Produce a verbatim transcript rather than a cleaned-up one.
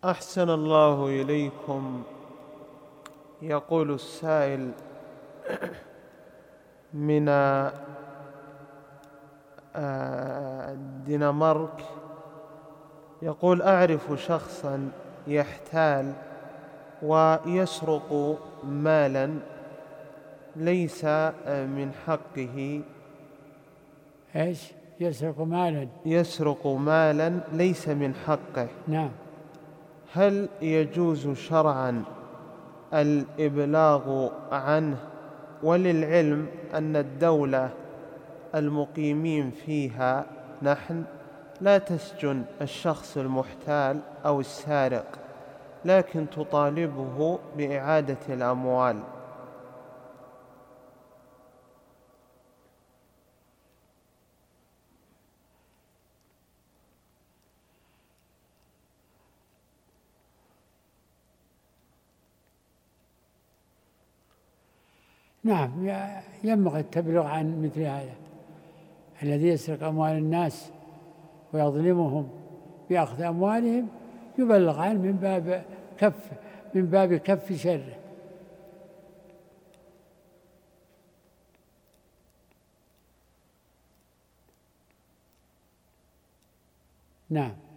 أحسن الله إليكم. يقول السائل من الدنمارك، يقول: أعرف شخصا يحتال ويسرق مالا ليس من حقه. إيش؟ يسرق مالا يسرق مالا ليس من حقه. نعم. هل يجوز شرعا الإبلاغ عنه؟ وللعلم أن الدولة المقيمين فيها نحن لا تسجن الشخص المحتال أو السارق، لكن تطالبه بإعادة الأموال. نعم، ينبغي التبلغ عن مثل هذا الذي يسرق أموال الناس ويظلمهم بأخذ أموالهم، يبلغ عنه من باب كف من باب كف شره. نعم.